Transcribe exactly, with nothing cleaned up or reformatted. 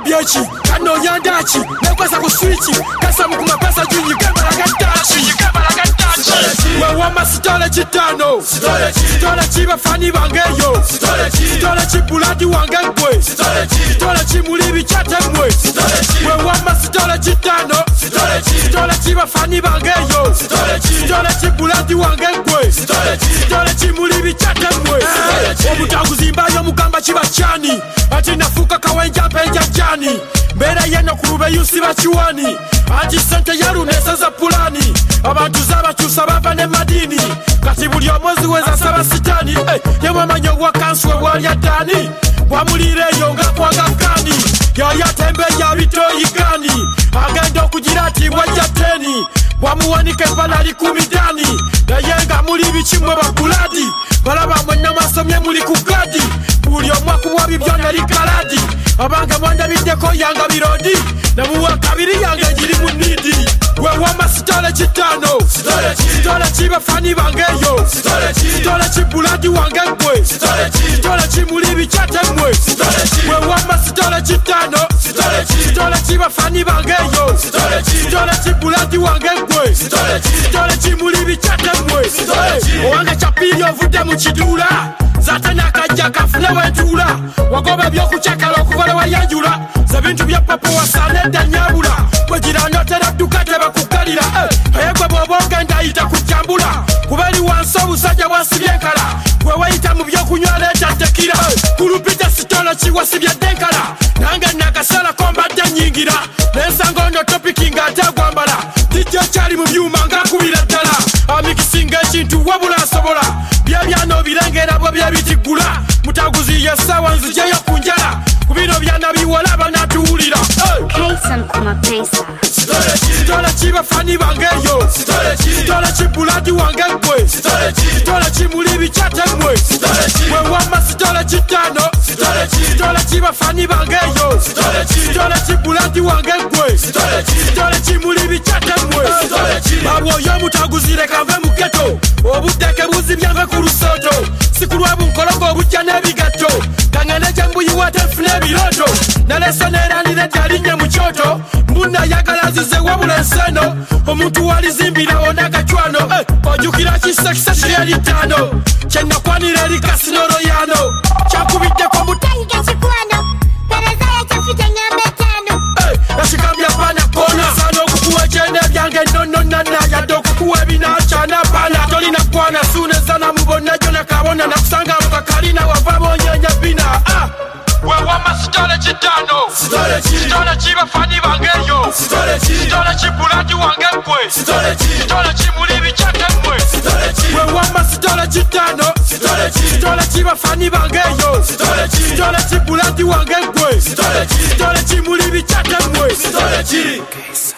byechi kano yandachi nekwasa ku switch kasa mukuma pesa jinyi kambala gatachi kambala gatachi we wama sitole chitano sitole chi sitole chi bafani bangeyo sitole chi sitole chi buladi wange gwe sitole chi sitole chi mulibi chatemwe sitole chi we wama sitole chitano sitole chi sitole chi bafani bangeyo sitole chi sitole chi buladi wange gwe sitole chi sitole chi mulibi chatemwe omutaguzimba yo mugamba chibachani ati nafuka kawenja penja jani mbera yeno kurube yusi bachiwani ati sente yarunesa za pulani abantu zaba tusaba ne madini kati buli omwezi weza saba sitani hey, yemwe manyo wa kanswe wali atani wamulire yonga kwanga kani yali atembe ya bito igani agenda okugira ati wajateni wamuwanike pala likumidani nayenga muli bichimwe bakuladi balaba mwenna masomye muli kugadi buli omwaku mwabi byonna likaladi abanga mwanda biddeko yanga birodi namuwa kabiri yanga jiri munidi we wama sitole chitano sitole chi bafani bangeyo sitole chi buladi wange gwe sitole chi mulibi chatemwe we wama sitole chitano sitole chi bafani bangeyo sitole chi buladi wange gwe sitole chi mulibi chatemwe owange chapili ovudde mu kidula zatana kajja kafune wetula wagoba byokuchakala okuvala wayanjula za bintu bya papa wasane danyabula kwegira notera dukate bakukalira ayegwe bobonga ndayita kujambula kubali wanso busajja wasibyenkala gwe wayita mu byokunywa leta tekira kulupita sitola kiwasibya denkala nange nakasala kombadde nyingira nensango ndo topiki ngaatagwambala dijja kyali mu byuma ngakubira ddala amikisinga ekintu wabula asobola byabyano birengera bwe byabitigula mutaguzi yesawa nzijeyo kunjala kubino byana biwala banatuulira Kayson kuma pesa sitole chi bafani bangeyo sitole chi buladi wange gwe sitole chi mulibi chatemwe we wama sitole chitano sitole chi bafani bangeyo sitole chi buladi wange gwe sitole chi mulibi chatemwe babo yo mutaguzire kave mu ghetto obudeke buzibyanve ku lusoto sikulwa bunkolongo obujja n'ebigatto kangene jambuyi watefune ebiroto nalesa neranire tyalinye mu kyoto mbuna yagalazize wabula enseno omuntu walizimbira onagacwano ojukira kisekise kiryalitano kyenakwanira eri kasinoro yano kyakubiddeko Tayiga chikwano Pereza ya chafite nyambe tano ekigambya pana kona sana okukuwa kyene byange nono nana yadde okukuwa ebinakyana pana tolina kwana sunezana mubonna jona kabona nakusanga mukakalina wava bonyenya bina we wama sitole chitano sitole chi bafani bangeyo sitole chi buladi wange gwe sitole chi mulibi chatemwe we wama sitole chitano sitole chi bafani bangeyo sitole chi buladi wange gwe sitole chi mulibi chatemwe